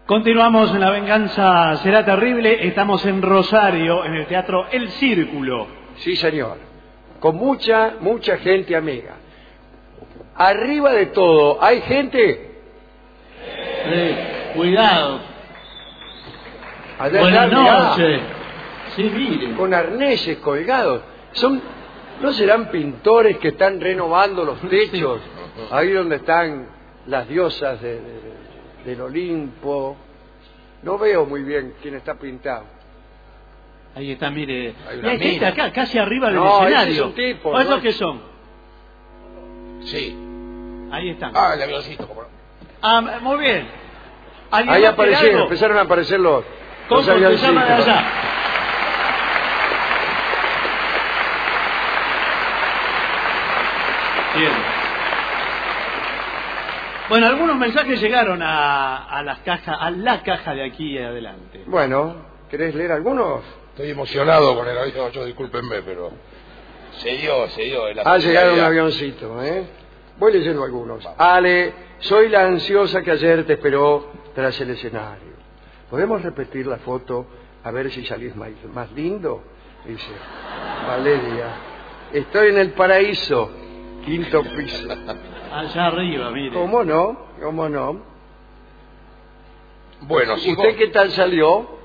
Continuamos en La Venganza Será Terrible. Estamos en Rosario, en el Teatro El Círculo. Sí, señor. Con mucha gente amiga. Arriba de todo, ¿hay gente? Cuidado. Allá Buenas mirá, noches. Sí, mire. con arneses colgados. ¿No serán pintores que están renovando los techos? Ahí donde están las diosas del Olimpo. No veo muy bien quién está pintado. Ahí está, mire. Hay una Hay gente mina. acá, casi arriba del No, escenario. ese es un tipo, ¿O esos ¿no? qué son? Sí. Ahí están. El avioncito, como no. Muy bien. ¿Alguien Ahí más quiere aparecieron, algo? empezaron a aparecer los ¿Cómo se avioncitos. llama de allá? Bien. Bueno, algunos mensajes llegaron a la caja de aquí adelante. Bueno, ¿querés leer algunos? Estoy emocionado con el avión, yo discúlpenme, pero se dio. Ha llegado un avioncito, ¿eh? Voy leyendo algunos. Ale, soy la ansiosa que ayer te esperó tras el escenario. ¿Podemos repetir la foto a ver si salís más lindo? Dice Valeria. Estoy en el paraíso, 5º piso. Allá arriba, mire. ¿Cómo no? ¿Cómo no? Bueno, sigo. ¿Usted qué tal salió?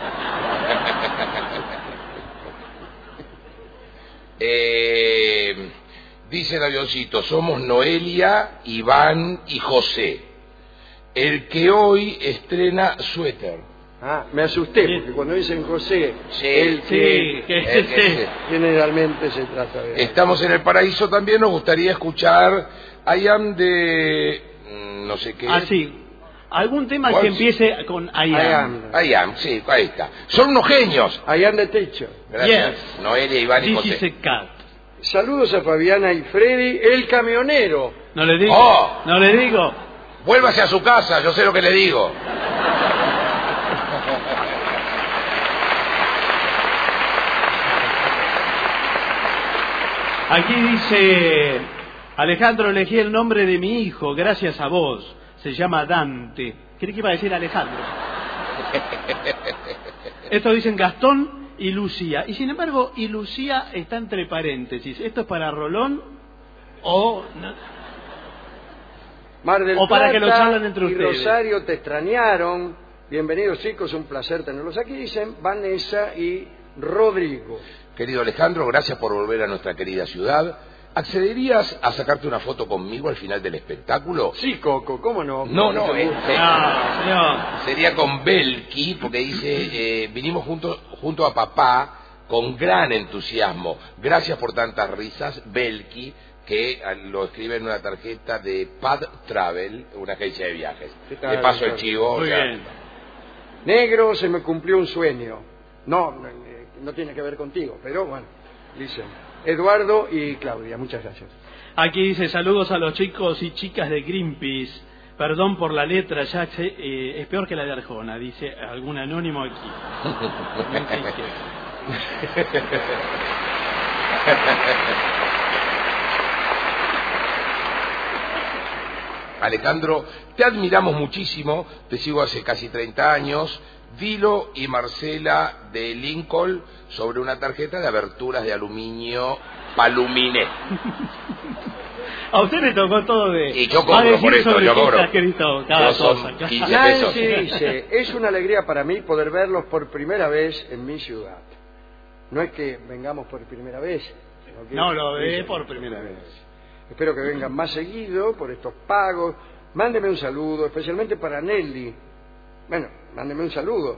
Dice el avioncito, somos Noelia, Iván y José. El que hoy estrena suéter. Ah, me asusté, Sí. porque cuando dicen José, Sí, el que generalmente se trata de... Estamos en el paraíso también, nos gustaría escuchar I am de... no sé qué. Ah, sí. ¿Algún tema ¿Cuál? que empiece con I am? I am, sí, ahí está. Son unos genios. I am the teacher. Gracias, Yes. Noelia, Iván y This is José. a cat. Saludos a Fabiana y Freddy, el camionero. No le digo. Oh. No le digo. Vuélvase a su casa, yo sé lo que le digo. Aquí dice, Alejandro, elegí el nombre de mi hijo gracias a vos. Se llama Dante. Creí que iba a decir Alejandro. Esto dicen Gastón y Lucía. Y sin embargo, y Lucía está entre paréntesis. ¿Esto es para Rolón o no? Mar del O para Plata que lo charlen entre y ustedes. Rosario te extrañaron. Bienvenidos, chicos, un placer tenerlos aquí. Dicen Vanessa y Rodrigo. Querido Alejandro, gracias por volver a nuestra querida ciudad. ¿Accederías a sacarte una foto conmigo al final del espectáculo? Sí, Coco, ¿cómo no? No, Mucho gusto. No, señor. Sería con Belki, porque dice, vinimos junto a papá con gran entusiasmo. Gracias por tantas risas, Belki, que lo escribe en una tarjeta de Pad Travel, una agencia de viajes. ¿Qué tal, Le paso el doctor? chivo. Muy o sea, bien. Negro, se me cumplió un sueño. No tiene que ver contigo, pero bueno, dicen Eduardo y Claudia, muchas gracias. Aquí dice, saludos a los chicos y chicas de Greenpeace. Perdón por la letra, ya sé, es peor que la de Arjona, dice algún anónimo aquí. No sé qué. Alejandro, te admiramos muchísimo, te sigo hace casi 30 años. Dilo y Marcela de Lincoln sobre una tarjeta de aberturas de aluminio Paluminé. A usted le tocó todo de... Y yo Va a cobro decir por esto, sobre yo qué cobro. está escrito cada No son cosa. 15 pesos. Nancy dice, es una alegría para mí poder verlos por primera vez en mi ciudad. No es que vengamos por primera vez. Sino que No, lo ve por primera vez. Espero que vengan más seguido por estos pagos. Mándeme un saludo, especialmente para Nelly. Bueno, mándeme un saludo.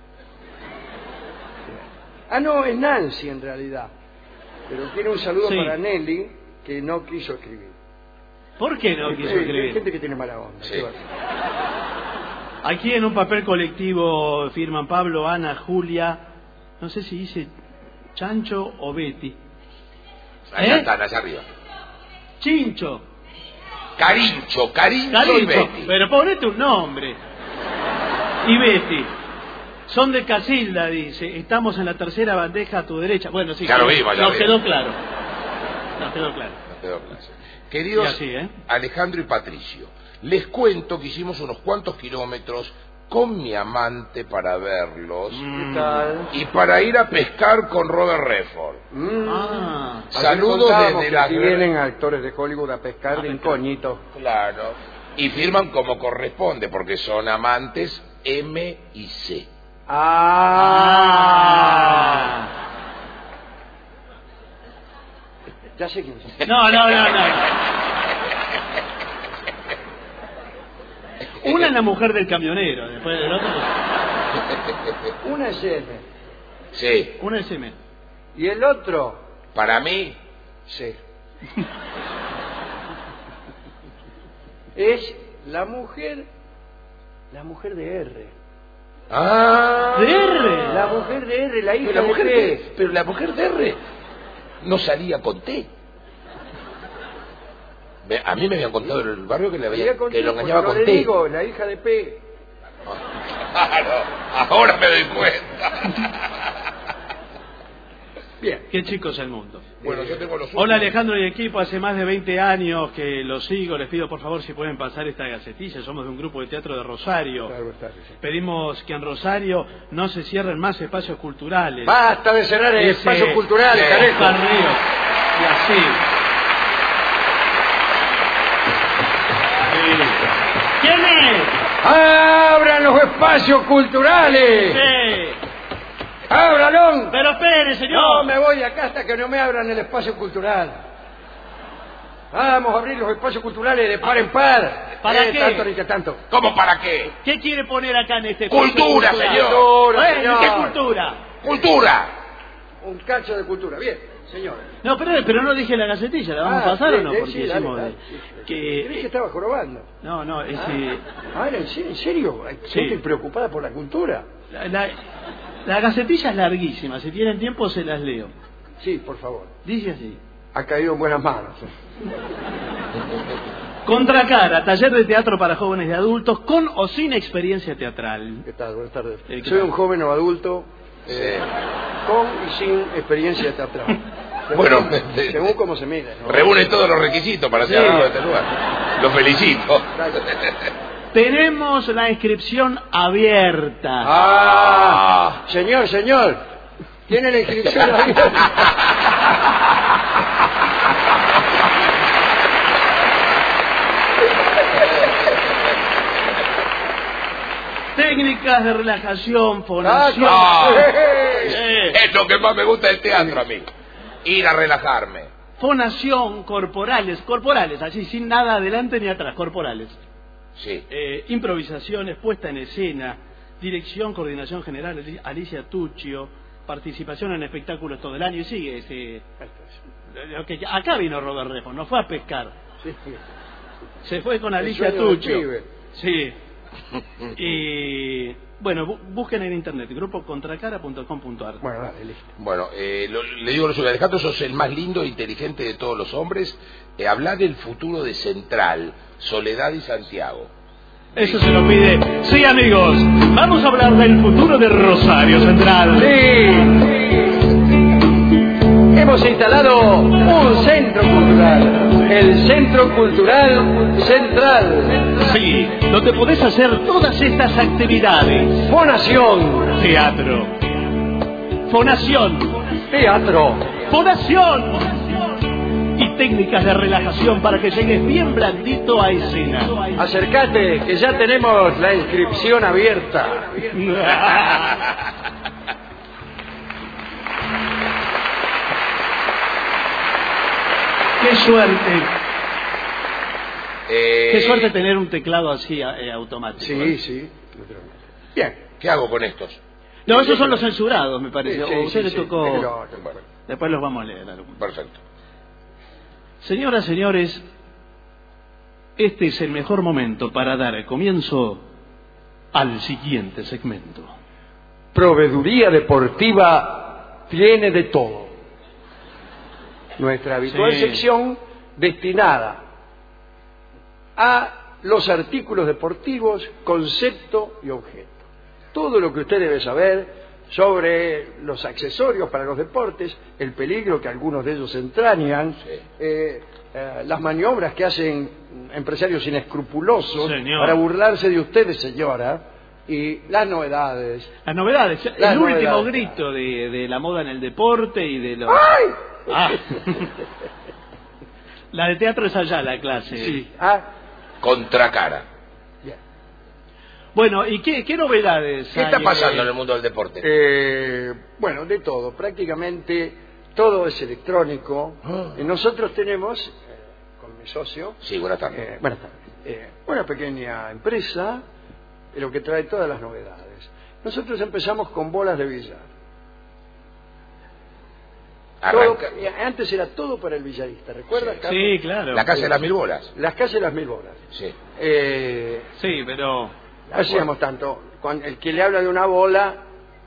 Ah, no, es Nancy en realidad. Pero tiene un saludo Sí. para Nelly que no quiso escribir. ¿Por qué no quiso Hay escribir? gente que tiene mala onda. Sí. ¿Qué va a hacer? Aquí en un papel colectivo firman Pablo, Ana, Julia, no sé si dice Chancho o Betty. Allá ¿Eh? están, allá arriba. Chincho, Carincho y Carincho, Betty. pero ponete un nombre. Y Betty. Son de Casilda, dice. Estamos en la tercera bandeja a tu derecha. Bueno, sí. Ya lo vimos, ya nos lo quedó vimos. claro. Nos quedó claro. No quedó claro. Queridos Y así, ¿eh? Alejandro y Patricio, les cuento que hicimos unos cuantos kilómetros con mi amante para verlos ¿Qué tal? y para ir a pescar con Robert Redford. Ayer Saludos contábamos desde que la... aquí vienen actores de Hollywood a pescar de incógnito. Claro. Y firman como corresponde, porque son amantes M y C. Ya sé quién es. No. Una es la mujer del camionero, después del otro. Una es M. Sí. Una es M. Y el otro, Para mí, C. Es la mujer de R. ¿De R? La mujer de R, la hija Pero la mujer de de, T. pero la mujer de R no salía con T. A mí me habían contado en el barrio que que lo engañaba no con le T. digo, la hija de P. Claro, ahora me doy cuenta. Bien. Qué chico es el mundo. Bueno, yo tengo los Hola últimos. Alejandro y equipo, hace más de 20 años que los sigo, les pido por favor si pueden pasar esta gacetilla, somos de un grupo de teatro de Rosario. Claro, está, sí. Pedimos que en Rosario no se cierren más espacios culturales. Basta de cerrar el espacio cultural, carejo. Carrillo. Y así. ¿Quién es? ¡Abran los espacios culturales! Sí. ¡Ábralo! Pero espere, señor. No me voy de acá hasta que no me abran el espacio cultural. Vamos a abrir los espacios culturales de par en par. ¿Para qué? Tanto ni que tanto. ¿Cómo para qué? ¿Qué quiere poner acá en este Cultura, espacio señor. Cultura, Bueno, señor. ¿qué cultura? ¡Cultura! Un cacho de cultura. Bien, señor. No, pero no dije la gacetilla, ¿la vamos a pasar o no? Porque Sí, hicimos dale. que Creí que estaba jorobando. no, es ¿En serio? ¿Hay Sí. gente preocupada por la cultura? la gacetilla es larguísima, si tienen tiempo se las leo. Sí, por favor. Dice así: Ha caído en buenas manos. Contracara, taller de teatro para jóvenes y adultos con o sin experiencia teatral. ¿Qué tal? Buenas tardes. ¿Qué Soy tal? un joven o adulto Sí. con y sin experiencia teatral. Bueno, según cómo se mire, ¿no? reúne todos los requisitos para ser Sí. algo de este lugar. Lo felicito. Tenemos la inscripción abierta. Señor, tiene la inscripción abierta. Técnicas de relajación, fonación. Es lo que más me gusta del teatro a mí. Ir a relajarme. Fonación, corporales, así sin nada adelante ni atrás, corporales. Sí. Improvisaciones, puesta en escena, dirección, coordinación general, Alicia Tuccio, participación en espectáculos todo el año y sigue. Acá vino Robert Redford, no fue a pescar. Sí. Se fue con Alicia sueño del Tuccio. pibe. Sí. Y bueno, busquen en internet, grupocontracara.com.ar. Bueno, dale, listo. Bueno, le digo a los Alejandro, sos el más lindo e inteligente de todos los hombres. Habla del futuro de Central, Soledad y Santiago. Eso se lo pide. Sí, amigos, vamos a hablar del futuro de Rosario Central. Hemos instalado un centro cultural, el Centro Cultural Central. Sí, donde podés hacer todas estas actividades. Fonación, Teatro. Fonación. teatro, Fonación. Y técnicas de relajación para que llegues bien blandito a escena. acércate que ya tenemos la inscripción abierta. ¡Qué suerte! Qué Eh, suerte tener un teclado así automático. Sí, naturalmente. Bien. ¿Qué hago con estos? No, esos son los censurados, me parece. O a usted le tocó. Déjelo. Bueno, Después los vamos a leer. algunos. perfecto. Señoras, señores, este es el mejor momento para dar comienzo al siguiente segmento. Proveeduría deportiva tiene de todo. Nuestra habitual Sí. sección destinada a los artículos deportivos, concepto y objeto. Todo lo que usted debe saber sobre los accesorios para los deportes, el peligro que algunos de ellos entrañan, las maniobras que hacen empresarios inescrupulosos Señor. para burlarse de ustedes, señora, y las novedades. Las novedades, Las el último novedades. grito de la moda en el deporte y de los... ¡Ay! Ah. La de teatro es allá la clase. Sí. Ah, Contracara. bien. Bueno, ¿y qué novedades ¿Qué hay está pasando en el mundo del deporte? Bueno, de todo. Prácticamente todo es electrónico. Nosotros tenemos, con mi socio, Sí, buenas tardes. buenas tardes, una pequeña empresa, lo que trae todas las novedades. Nosotros empezamos con bolas de billar. Todo, Arranca. antes era todo para el billarista, ¿recuerdas, Sí. Carlos? Sí, claro. La casa de las 1000 bolas. Las casas de las 1000 bolas. Sí. Sí, pero... No hacíamos tanto. Con el que le habla de una bola,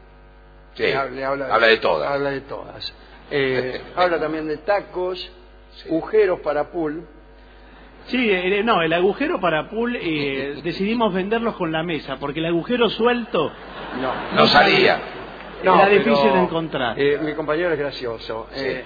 Sí. le Habla de todas. Habla de todas. Habla también de tacos, Sí. agujeros para pool. Sí, no, el agujero para pool decidimos venderlos con la mesa, porque el agujero suelto No salía. era pero, difícil de encontrar. Mi compañero es gracioso. Sí.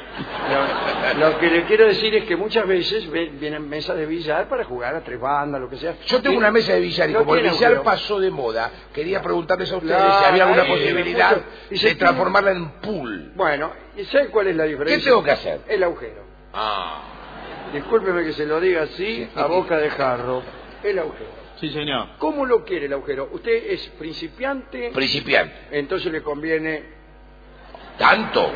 Lo que le quiero decir es que muchas veces vienen mesas de billar para jugar a 3 bandas, lo que sea. Yo tengo una mesa de billar y No como el tiene billar agujero. pasó de moda, quería preguntarles a ustedes Claro, si había alguna ahí, posibilidad y se de transformarla en pool. Bueno, ¿y sabe cuál es la diferencia? ¿Qué tengo que hacer? El agujero. Ah, Discúlpeme que se lo diga así, a boca de jarro. El agujero. Sí, señor. ¿Cómo lo quiere el agujero? Usted es principiante, principiante. entonces le conviene ¿Tanto?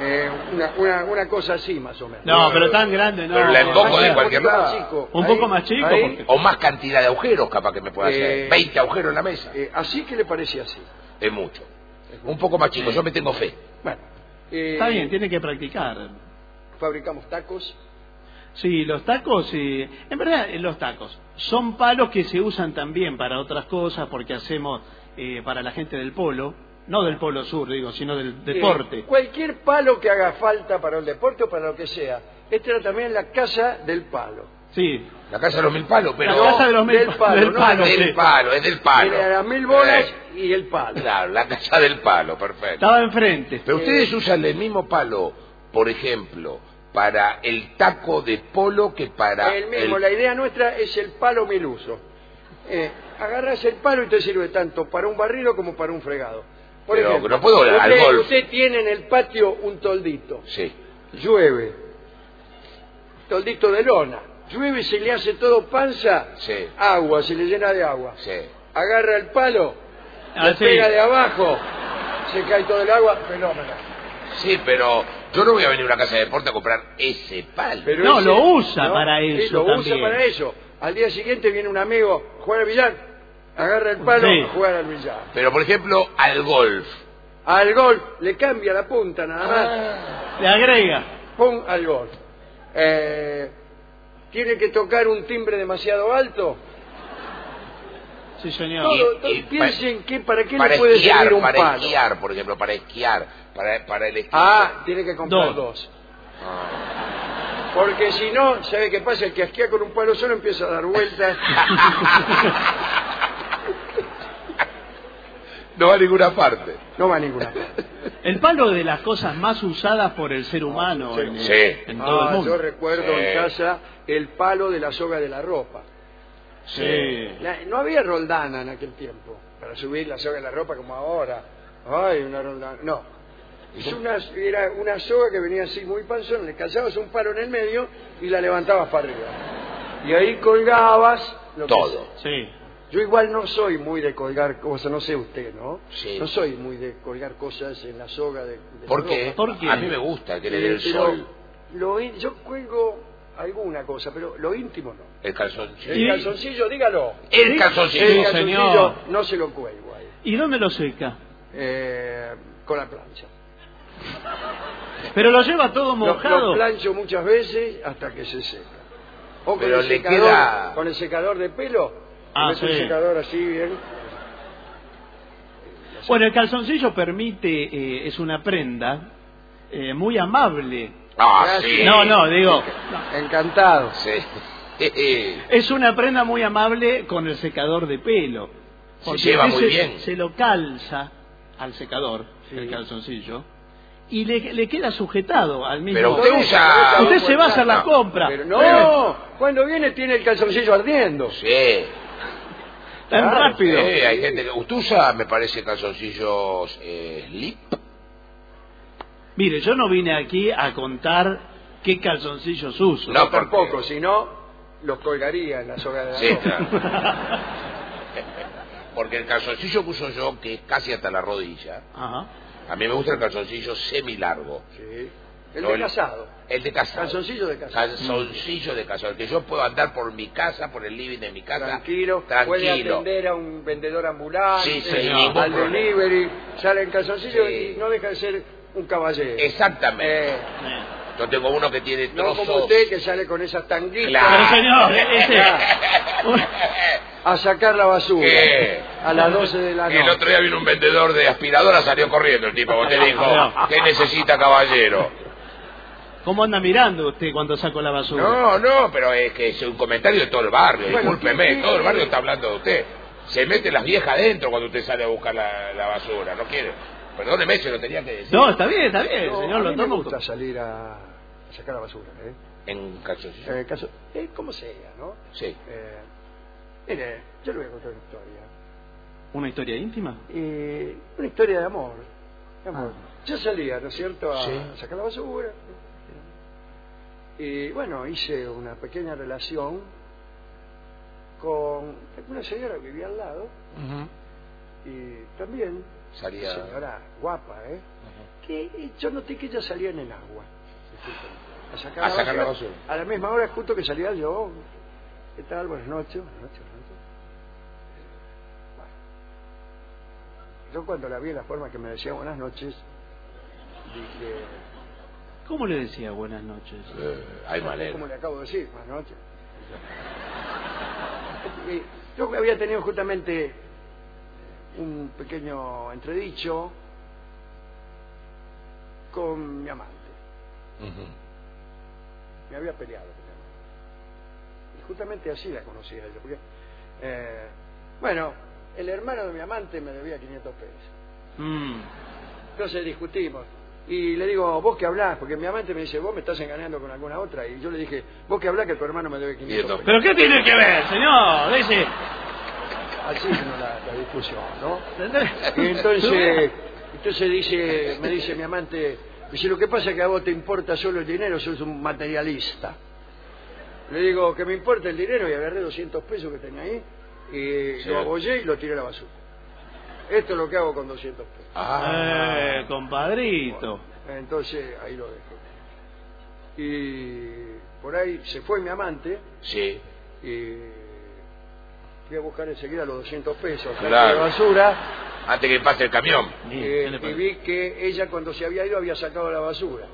una cosa así más o menos. No, pero tan grande no. Pero la emboco de Un cualquier poquito lado. más chico. Un Ahí, poco más chico, ahí, porque- O más cantidad de agujeros capaz que me pueda hacer. 20 agujeros en la mesa. así que le parece así. Es mucho. Un poco más chico, yo me tengo fe. Bueno, Está bien, tiene que practicar. fabricamos tacos. Sí, los tacos, en verdad los tacos son palos que se usan también para otras cosas, porque hacemos para la gente del polo, no del polo sur, digo, sino del deporte. Cualquier palo que haga falta para el deporte o para lo que sea. Esta era también la casa del palo. Sí, La casa de los 1000 palos, pero... la casa de los del palo, del no palo, del sí. palo, es del palo. Era las 1000 bolas Eh, y el palo. Claro, la casa del palo, perfecto. Estaba enfrente. Pero ustedes usan el mismo palo, por ejemplo, para el taco de polo que para El mismo, la idea nuestra es el palo mil uso. Agarrás el palo y te sirve tanto para un barrido como para un fregado. Por Pero ejemplo, no puedo al golf. usted tiene en el patio un toldito. Sí. Llueve. Toldito de lona. Llueve, se le hace todo panza. Sí. Agua, se le llena de agua. Sí. Agarra el palo, Ah, le sí. pega de abajo, se cae todo el agua, fenómeno. Sí, pero yo no voy a venir a una casa de deporte a comprar ese palo. Pero No, lo usa para sí, eso lo usa también. para eso. Al día siguiente viene un amigo a jugar al billar, agarra el palo Sí. a jugar al billar. Pero, por ejemplo, al golf. Al golf le cambia la punta nada más. Le agrega. Pum, al golf. Tiene que tocar un timbre demasiado alto. Sí, señor. Todo, Y piensen que para qué para le puede esquiar, servir un para palo. esquiar, por ejemplo, para esquiar, para el esquí. Tiene que comprar dos. Porque si no, ¿sabe qué pasa? El que esquía con un palo solo empieza a dar vueltas. No va a ninguna parte. No va a ninguna parte. El palo de las cosas más usadas por el ser humano Sí. en todo el Yo mundo. recuerdo Sí. en casa el palo de la soga de la ropa. Sí. No había roldana en aquel tiempo para subir la soga de la ropa como ahora. Ay, una roldana. No. Era una soga que venía así muy panzón, le calzabas un palo en el medio y la levantabas para arriba. Y ahí colgabas lo que Todo. sea. Sí. Yo igual no soy muy de colgar cosas, no sé usted, ¿no? Sí. No soy muy de colgar cosas en la soga de ¿Por la qué? ropa. ¿Por qué? A mí me gusta que le dé el Pero sol. yo cuelgo alguna cosa, pero lo íntimo no. El calzoncillo. El ¿Y? calzoncillo, dígalo. El calzoncillo. El Sí, calzoncillo señor. no se lo cuelgo ahí. ¿Y dónde lo seca? Con la plancha. Pero lo lleva todo Lo mojado. plancho muchas veces hasta que se seca. O con Pero el le secador, queda- con el secador de pelo. Ah, meto el sí. secador así bien. Bueno, el calzoncillo permite, es una prenda muy amable. Ah, sí. No, digo, Encantado. Sí. es una prenda muy amable con el secador de pelo. Se Porque lleva usted muy bien. Se lo calza al secador, Sí. el calzoncillo, y le queda sujetado al mismo. Pero usted No, usa- Usted se va a hacer la No, compra. Pero no, cuando viene tiene el calzoncillo ardiendo. Sí. Tan Claro, rápido. Hay gente que... ¿Usted usa, me parece, calzoncillos slip? Mire, yo no vine aquí a contar qué calzoncillos uso. No, No, tampoco, si no, los colgaría en la soga de la Sí, ropa. claro. Porque el calzoncillo que uso yo, que es casi hasta la rodilla, Ajá. a mí me gusta el calzoncillo semilargo. Sí. El No, de casado. El de casado. Calzoncillo de casado. Calzoncillo de casado. El que yo puedo andar por mi casa, por el living de mi casa. Tranquilo, puede atender a un vendedor ambulante, Sí, sin ningún al problema. delivery, sale en calzoncillo Sí. y no deja de ser un caballero. Exactamente. Eh. Yo tengo uno que tiene No trozos... como usted que sale con esas tanguitas Claro. Pero señor, ese... a sacar la basura ¿Qué? a las 12 de la El noche. otro día vino un vendedor de aspiradora, salió corriendo el tipo, porque te dijo, ¿qué necesita, caballero? ¿Cómo anda mirando usted cuando saco la basura? No, pero es que es un comentario de todo el barrio, Bueno, discúlpeme, ¿qué? todo el barrio está hablando de usted. Se meten las viejas adentro cuando usted sale a buscar la basura, no quiere. Perdóneme, se lo tenía que decir. No, está bien, No, señor, a lo mí me tomo. gusta salir a sacar la basura, ¿eh? En calzoncillo. Como sea, ¿no? Sí. Mire, yo le voy a contar una historia. ¿Una historia íntima? Una historia de amor. de amor. Ah. Yo salía, ¿no es cierto?, a Sí. sacar la basura. Y bueno, hice una pequeña relación con una señora que vivía al lado y también Salía... una señora guapa, que yo noté que ella salía en el agua. A sacar la basura. A la misma hora justo que salía yo. ¿Qué tal? Buenas noches. Buenas noches. Bueno. Yo cuando la vi en la forma que me decía buenas noches, dije... ¿Cómo le decía buenas noches? Hay manera. Como le acabo de decir, buenas noches. Y yo había tenido justamente un pequeño entredicho con mi amante. Me había peleado con mi amante. Y justamente así la conocía yo. Porque, bueno, el hermano de mi amante me debía 500 pesos. Entonces discutimos. Y le digo, vos que hablás, porque mi amante me dice, vos me estás engañando con alguna otra. Y yo le dije, vos que hablás que tu hermano me debe 500 pesos. ¿Pero qué tiene que ver, señor? Dice... Así vino la discusión, ¿no? Y entonces me dice mi amante, dice, lo que pasa es que a vos te importa solo el dinero, sos un materialista. Le digo, que me importa el dinero, y agarré 200 pesos que tenía ahí, y lo abollé y lo tiré a la basura. Esto es lo que hago con 200 pesos. Compadrito. Bueno, entonces ahí lo dejo. Y por ahí se fue mi amante. Sí. Y fui a buscar enseguida los 200 pesos Claro. de basura. Antes que pase el camión. Y vi que ella cuando se había ido había sacado la basura.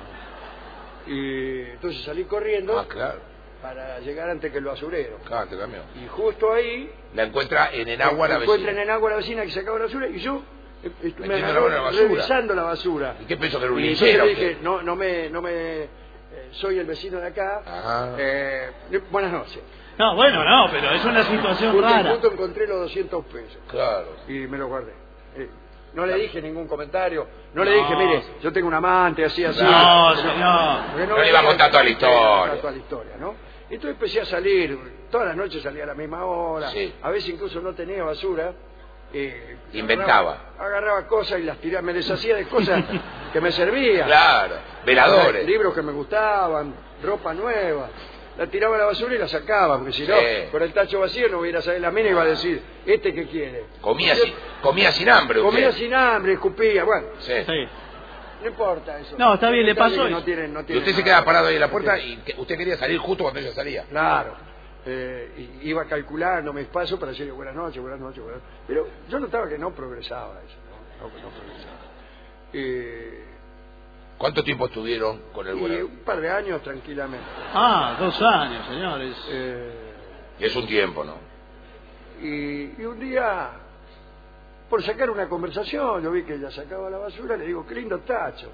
Y entonces salí corriendo Claro. para llegar antes que el basurero. Claro, antes el camión. Y justo ahí La encuentra en enagua la encuentran vecina. en agua la vecina que sacaba la basura y yo me Metiendo agarré la basura. revisando la basura. ¿Y qué pensó que era un Y entonces linchero? le dije, no me soy el vecino de acá. Buenas noches. No, bueno, no, pero es una situación rara. Justo encontré los 200 pesos. Claro. Y me los guardé. No le dije ningún comentario. No le dije, mire, yo tengo un amante, así. No, señor. Porque No le iba a contar toda la historia. Toda la historia, ¿no? Entonces empecé a salir. Todas las noches salía a la misma hora. Sí. A veces incluso no tenía basura. Inventaba. Agarraba cosas y las tiraba. Me deshacía de cosas que me servían. Claro. Veladores. Libros que me gustaban, ropa nueva. La tiraba a la basura y la sacaba, porque si no, con el tacho vacío no hubiera salido la mina y iba a decir, ¿este qué quiere? Comía sin hambre. Comía usted. sin hambre, escupía, bueno, Sí. Sí. no importa eso. No, está bien, le pasó Que no eso. tienen Y usted se quedaba parado ahí en la puerta y usted quería salir justo cuando ella salía. Claro. Y iba calculando mis pasos para decirle buenas noches. Pero yo notaba que no progresaba eso, ¿no? No progresaba. ¿Cuánto tiempo estuvieron con el Y bueno? un par de años tranquilamente. 2 años, señores. Y es un tiempo, ¿no? Y un día, por sacar una conversación, yo vi que ella sacaba la basura, le digo, qué lindo tacho.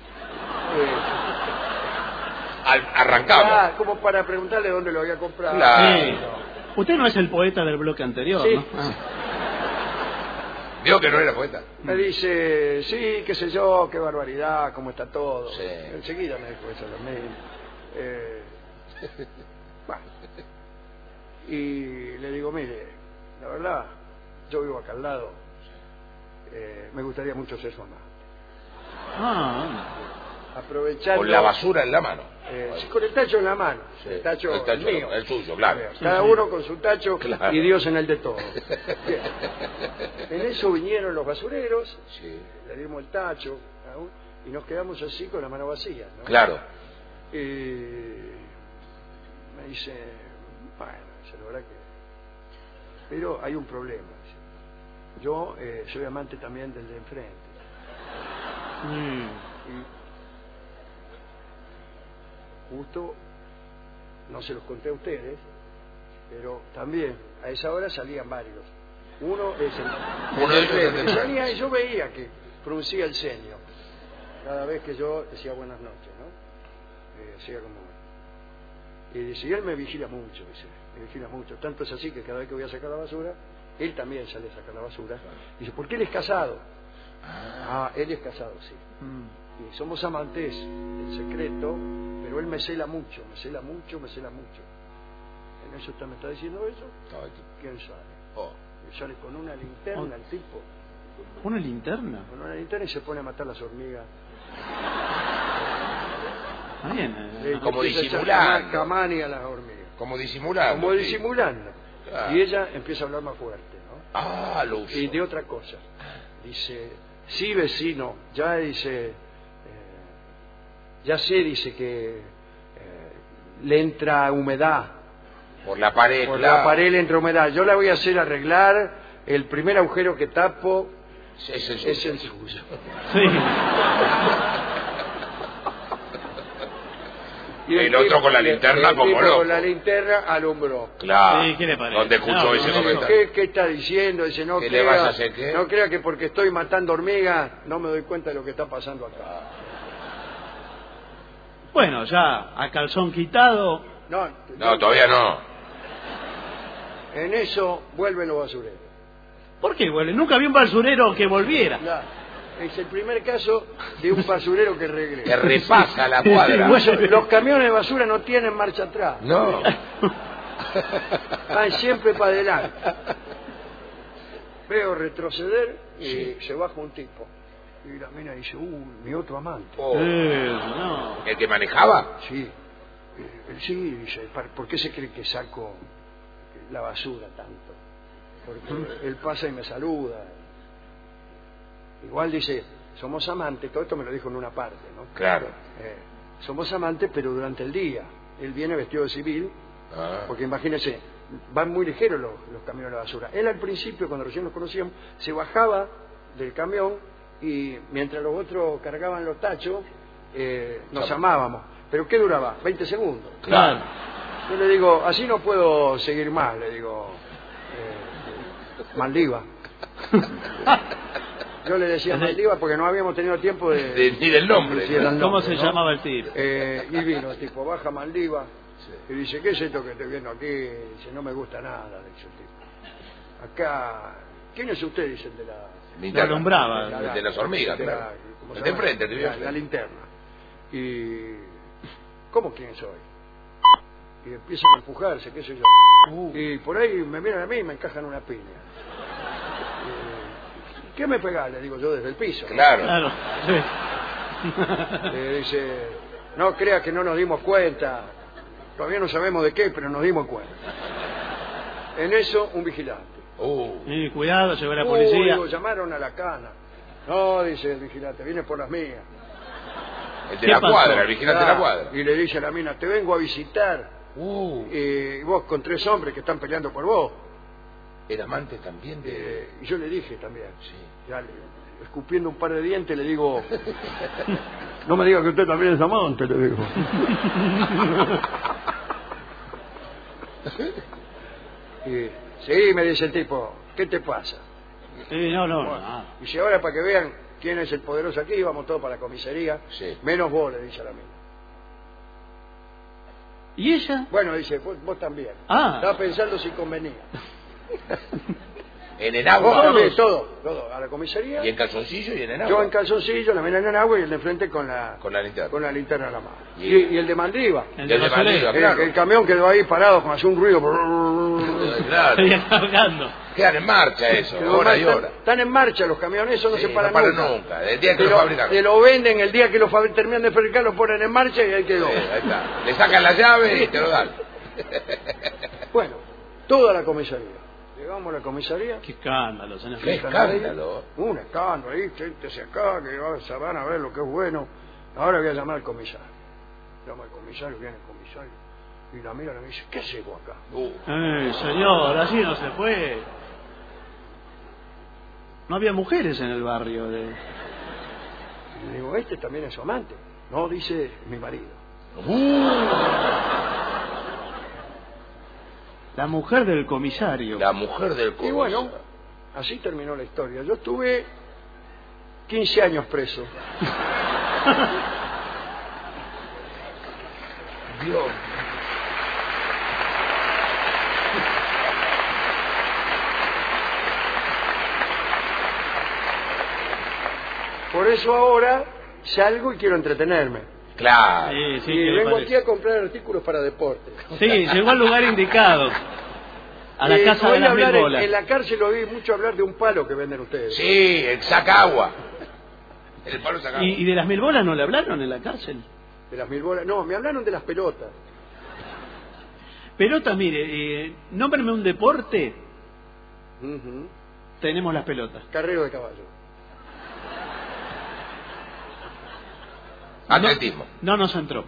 Arrancamos. Como para preguntarle dónde lo había comprado. Claro. Sí. Usted no es el poeta del bloque anterior, Sí. ¿no? Vio que no era poeta. Me dice, sí, qué sé yo, qué barbaridad, cómo está todo. Sí. Enseguida me dijo eso también. Bueno. Y le digo, mire, la verdad, yo vivo acá al lado, me gustaría mucho ser su amante. Aprovechando... Con la basura en la mano. Sí, con el tacho en la mano. Sí, el tacho mío. el suyo, claro. Cada uno con su tacho, claro. Y Dios en el de todos. Bien. En eso vinieron los basureros, Sí. le dimos el tacho, y nos quedamos así con la mano vacía, ¿no? Claro. Y me dice, bueno, la verdad que... Pero hay un problema. Dice. Yo soy amante también del de enfrente. Y justo, no se los conté a ustedes, pero también a esa hora salían varios. Uno es el salía y yo veía que fruncía el ceño cada vez que yo decía buenas noches, ¿no? Hacía como... Y dice, y él me vigila mucho, dice, me vigila mucho. Tanto es así que cada vez que voy a sacar la basura, él también sale a sacar la basura. Dice, ¿por qué él es casado? Él es casado, sí. Y somos amantes en secreto, pero él me cela mucho, me cela mucho, me cela mucho. ¿En eso usted me está diciendo eso? ¿Quién sale? Y sale con una linterna el tipo. ¿Una linterna? Con una linterna y se pone a matar las hormigas. Bien. Como disimulando. Camani a las hormigas. Como disimulando. Como disimulando. Claro. Y ella empieza a hablar más fuerte, ¿no? Lo usó. Y de otra cosa. Dice, sí, vecino, ya dice, ya sé, dice que le entra humedad. Por la pared, Por claro. la pared le entra humedad. Yo la voy a hacer arreglar. El primer agujero que tapo es el suyo. Sí. Y el otro con la linterna como loco. Con la linterna alumbró. Claro. Sí, ¿qué le parece? ¿Dónde escuchó ese comentario? ¿Qué está diciendo? Dice, no ¿Qué crea, le vas a hacer qué? No crea que porque estoy matando hormigas no me doy cuenta de lo que está pasando acá. Bueno, ya a calzón quitado. No, todavía no. En eso vuelven los basureros. ¿Por qué vuelve? Nunca vi un basurero que volviera. Es el primer caso de un basurero que regresa. Que repasa la cuadra. Los camiones de basura no tienen marcha atrás. No. Van siempre para adelante. Veo retroceder y se baja un tipo. Y la mina dice, mi otro amante. No. ¿El que manejaba? Sí. Sí, dice, ¿por qué se cree que saco la basura tanto? Porque él pasa y me saluda. Igual dice, somos amantes, todo esto me lo dijo en una parte, ¿no? Claro. Somos amantes, pero durante el día. Él viene vestido de civil, porque imagínense, van muy ligeros los camiones de basura. Él al principio, cuando recién nos conocíamos, se bajaba del camión y mientras los otros cargaban los tachos, nos amábamos. ¿Pero qué duraba? 20 segundos. Claro. Yo le digo, así no puedo seguir más, le digo, Maldiva. Yo le decía Maldiva porque no habíamos tenido tiempo ni del nombre. ¿Cómo se llamaba el tipo? Y vino el tipo, baja Maldiva, y dice, ¿qué es esto que estoy viendo aquí? Dice, no me gusta nada, dice el tipo. Acá, ¿quién es usted? Dice el de la... Lo alumbraba. El de las hormigas, claro. El de enfrente, la linterna. Y... ¿Cómo quién soy? Y empiezan a empujarse, qué sé yo. Y por ahí me miran a mí y me encajan una piña. ¿Qué me pegás? Le digo yo desde el piso. Claro. Sí. Dice, no crea que no nos dimos cuenta. Todavía no sabemos de qué, pero nos dimos cuenta. En eso, un vigilante. Sí, cuidado, llegó la policía. Digo, llamaron a la cana. No, dice el vigilante, viene por las mías. El de la cuadra, el vigilante de la cuadra. Y le dice a la mina, te vengo a visitar. Y vos con 3 hombres que están peleando por vos. ¿El amante también de...? Y yo le dije también. Sí. Ya escupiendo un par de dientes le digo, no me diga que usted también es amante, le digo. Sí, me dice el tipo, ¿qué te pasa? Sí, no. Y si ahora para que vean quién es el poderoso aquí, vamos todos para la comisaría, menos vos, le dice a la mina. ¿Y ella? Bueno, dice, vos también. Estaba pensando si convenía. ¿En enagua? Todo, a la comisaría. ¿Y en calzoncillo y en enagua? Yo en calzoncillo, la mina en enagua y el de enfrente con la linterna a la mano. Y el de Maldiva. El de Maldiva, claro. El camión quedó ahí parado con hacer un ruido. Claro. Seguía cargando. Quedan en marcha eso, Pero hora y están- hora. Están en marcha los camiones, eso no Sí, se para no paran nunca. nunca. El día que Te lo fabrican. te lo venden el día que lo terminan de fabricar, lo ponen en marcha y ahí quedó. Sí, ahí está. Le sacan la llave y te lo dan. Bueno, toda la comisaría. Llegamos a la comisaría. Qué escándalo, señor. Qué escándalo. Un escándalo ahí, siéntese acá, que van a ver lo que es bueno. Ahora voy a llamar al comisario. Llama al comisario, viene el comisario. Y la mira y me dice, ¿qué haces vos acá? Señor, así no se fue. No había mujeres en el barrio. Y le digo, este también es su amante. No, dice mi marido. La mujer del comisario. La mujer del Y comisario. bueno, así terminó la historia. Yo estuve 15 años preso. Dios. Por eso ahora salgo y quiero entretenerme. Claro. Sí, y ¿qué le vengo parece? aquí a comprar artículos para deporte. Sí, llegó al lugar indicado. A la casa oí de las hablar mil bolas. en la cárcel oí mucho hablar de un palo que venden ustedes. Sí, el sacagua. El palo sacagua. ¿Y de las 1000 bolas no le hablaron en la cárcel? De las 1000 bolas. No, me hablaron de las pelotas. Pelota, mire, nómbrame un deporte. Ujú. Tenemos las pelotas. Carrero de caballo. Atletismo. No nos entró.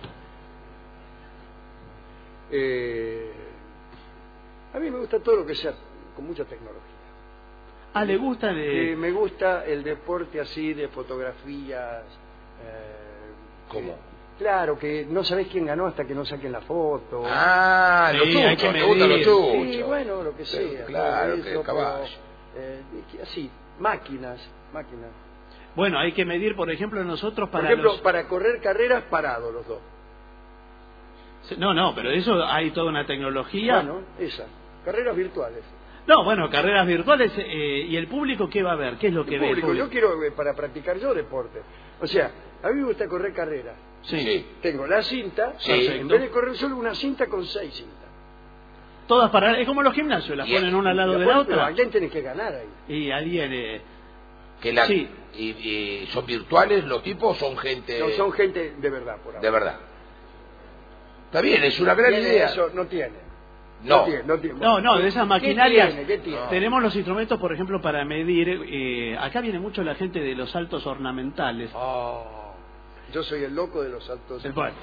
A mí me gusta todo lo que sea con mucha tecnología. Ah, ¿le gusta de...? Me gusta el deporte así de fotografías. ¿Cómo? Claro, que no sabés quién ganó hasta que no saquen la foto. Ah, Sí, los hay que chuchos, te gustan los medir. chuchos. Sí, bueno, lo que sea. Claro, todo que eso, el caballo. pero, así, máquinas. Bueno, hay que medir, por ejemplo, nosotros Por para ejemplo, los... para correr carreras parados los dos. No, pero eso hay toda una tecnología. Bueno, esas. Carreras virtuales. No, bueno, carreras virtuales. ¿Y el público qué va a ver? ¿Qué es lo que El ve el público, público? yo quiero para practicar yo deporte. O sea, a mí me gusta correr carreras. Sí. Tengo la cinta, Sí. en vez de correr solo una cinta con 6 cintas. Todas para... Es como los gimnasios, las Y- ponen una al lado de la Después, pero otra. alguien tiene que ganar ahí. Y alguien... Sí. ¿Y son virtuales los tipos o son gente No, son gente de verdad por ahora. de verdad? Está bien, es una gran ¿Tiene idea. eso? No tiene. No. tiene. No, de esas maquinarias. ¿Qué tiene? Tenemos los instrumentos, por ejemplo, para medir. Acá viene mucho la gente de los saltos ornamentales. Yo soy el loco de los saltos. Bueno.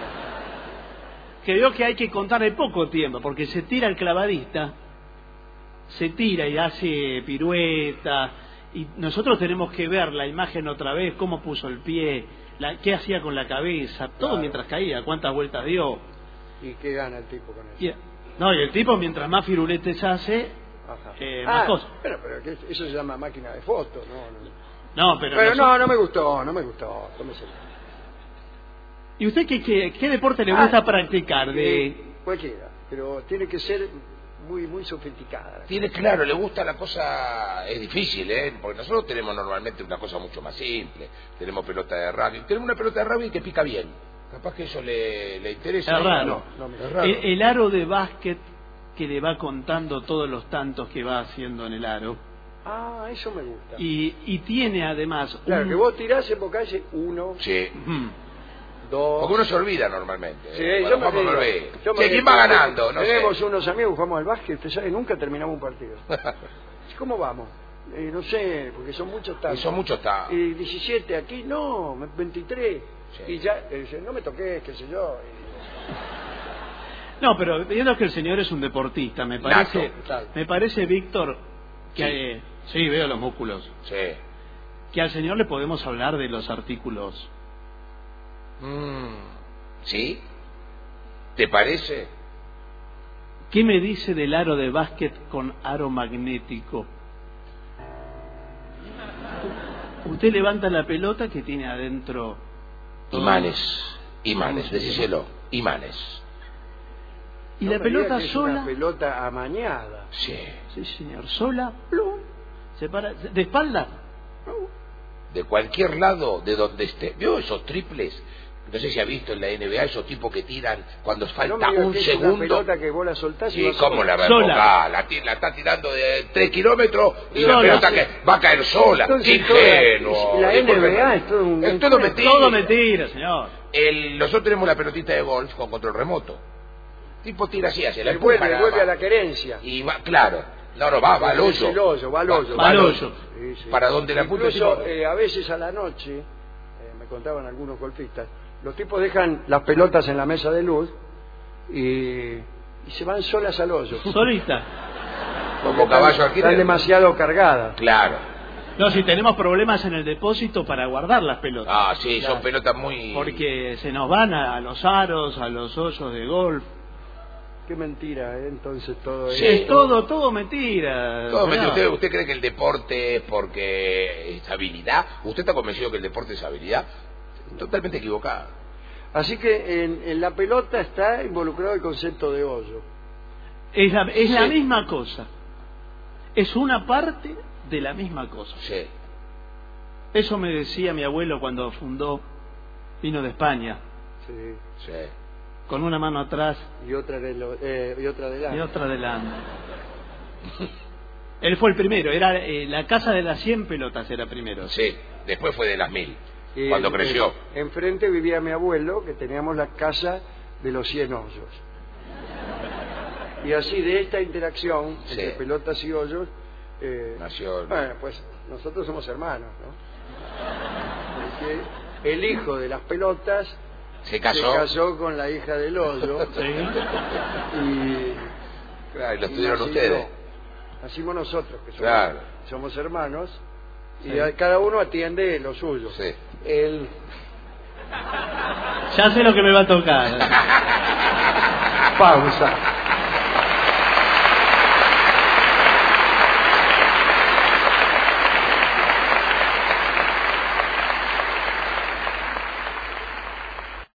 Creo que hay que contar en poco tiempo, porque se tira el clavadista, se tira y hace pirueta, y nosotros tenemos que ver la imagen otra vez, cómo puso el pie, qué hacía con la cabeza, todo Claro. mientras caía, cuántas vueltas dio. ¿Y qué gana el tipo con eso? Y el tipo, mientras más firuletes hace, Ajá. más cosas. Pero que eso se llama máquina de fotos, ¿no? No, pero No me gustó, tómeselo. ¿Y usted qué deporte le gusta practicar? Cualquiera, pero tiene que ser muy sofisticada. Tiene claro, le gusta la cosa, es difícil, porque nosotros tenemos normalmente una cosa mucho más simple. Tenemos pelota de rugby, tenemos una pelota de rugby que pica bien. Capaz que eso le interesa. Es raro. No, es raro. El aro de básquet que le va contando todos los tantos que va haciendo en el aro. Eso me gusta. Y tiene además Claro, que vos tirás en bocalle 1, Sí. 2... Porque uno se olvida normalmente. Sí, Bueno, yo me Juanma olvido. olvida. Yo me Che, ¿quién olvido. va ganando? No Tenemos sé. unos amigos, jugamos al básquet, usted sabe, nunca terminamos un partido. ¿Cómo vamos? No sé, porque son muchos Y tantos. son muchos tantos. 17 aquí, no, 23. Sí. Y ya, no me toqué, qué sé yo. No, pero viendo que el señor es un deportista, me parece, Nato. me parece, Víctor, que sí, veo los músculos, Sí. que al señor le podemos hablar de los artículos. ¿Sí? ¿Te parece? ¿Qué me dice del aro de básquet con aro magnético? Usted levanta la pelota que tiene adentro Imanes, decíselo, imanes. y No la me pelota diga que es sola. una pelota amañada. Sí. Sí, señor, sola, plum, se para, de espalda. De cualquier lado, de donde esté. ¿Vio esos triples? No sé si ha visto en la NBA esos tipos que tiran cuando No falta me digas un que es una segundo. pelota que vos la soltás y Sí, va ¿cómo la va a Sola. enfocar? La está tirando de 3 kilómetros y la Sola. pelota que va a caer sola. Entonces, Ingenuo. la Es porque- NBA es todo un... es todo mentira. Todo mentira, señor. Nosotros tenemos la pelotita de golf con control remoto. Tipo tira así, hacia la Vuelve, empuja, nada vuelve a más. la querencia. Y va, claro. No, va al Es hoyo. el hoyo, va al hoyo. Va al hoyo. Sí, sí. Para donde la punta Incluso, tipo- a veces a la noche, me contaban algunos golfistas, los tipos dejan las pelotas en la mesa de luz y se van solas al hoyo. Solita. Como caballo Están alquiler. demasiado cargadas. Claro. No, si tenemos problemas en el depósito para guardar las pelotas. Ah, sí, Claro. son pelotas muy... Porque se nos van a los aros, a los hoyos de golf. Qué mentira, entonces todo Sí, Es esto. todo mentira. Todo señor. mentira. ¿Usted cree que el deporte es porque es habilidad? ¿Usted está convencido que el deporte es habilidad? Totalmente equivocado. Así que en la pelota está involucrado el concepto de hoyo. Es la Sí. misma cosa. Es una parte de la misma cosa. Sí. Eso me decía mi abuelo cuando vino de España, Sí. Sí. con una mano atrás Y otra, y otra adelante. y otra adelante. Él fue el primero, era la casa de las 100 pelotas era primero. Sí. Después fue de las 1000. Y Cuando creció. Enfrente vivía mi abuelo, que teníamos la casa de los 100 hoyos. Y así de esta interacción Sí. entre pelotas y hoyos, Nació... bueno, pues nosotros somos hermanos, ¿no? Porque el hijo de las pelotas Se se casó. casó con la hija del hoyo Sí. y Claro, y lo y estudiaron nací ustedes. yo. Nacimos nosotros, que somos, Claro. somos hermanos, y Sí. cada uno atiende lo suyo. Sí. El Ya sé lo que me va a tocar. pausa.